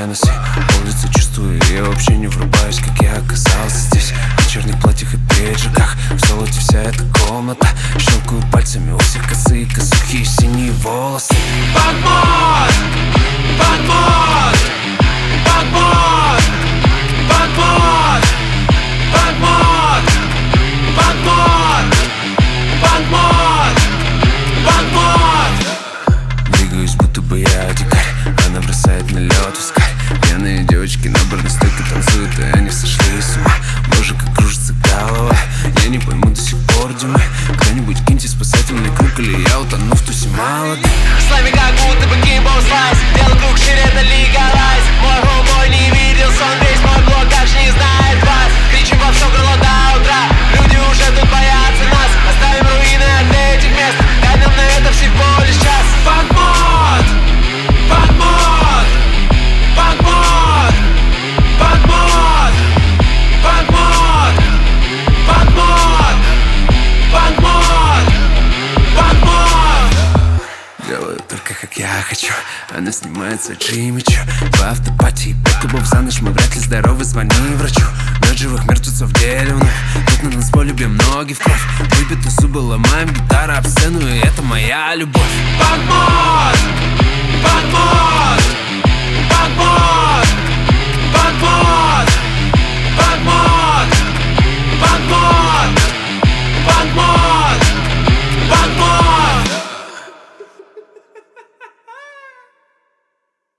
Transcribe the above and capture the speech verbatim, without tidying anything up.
носи. Улицу чувствую, я вообще не врубаюсь, как я оказался здесь. В черных платьях и пиджаках, в золоте вся эта комната. Щелкаю пальцами, у всех косые косухи и синие волосы. Бангмод! Бангмод! Бангмод! Бангмод! Бангмод! Бангмод! Бангмод! Бангмод! Двигаюсь, будто бы я дикарь. Она бросает на лед вискарь. Пьяные девочки на барной стойке танцуют, и они сошли с ума. Боже, как кружится голова. Я не пойму до сих пор, где мы. Кто-нибудь киньте спасательный круг, или я утону в тусе молодых. С нами как будто бы геймбол слайс. Белый круг шире, это легалайз. Мой homeboy не видел сон, весь мой блог даже не знает вас. Кричим во все крыло до утра, люди уже тут боятся нас. Оставим руины от этих мест, дай нам на это всего лишь час. Бангмод! Бангмод! Бангмод! Бангмод! Бангмод! Бангмод! Бангмод! Бангмод! Делаю только как я хочу. Она снимает свой джимичу в автопати, пять клубов за ночь. Мы вряд ли здоровы, звони врачу. Ночь живых мертвецов делим вновь. Тут на нас полюбим ноги в кровь. Выбитую зубы ломаем, гитара об сцену, и это моя любовь. Бангмод!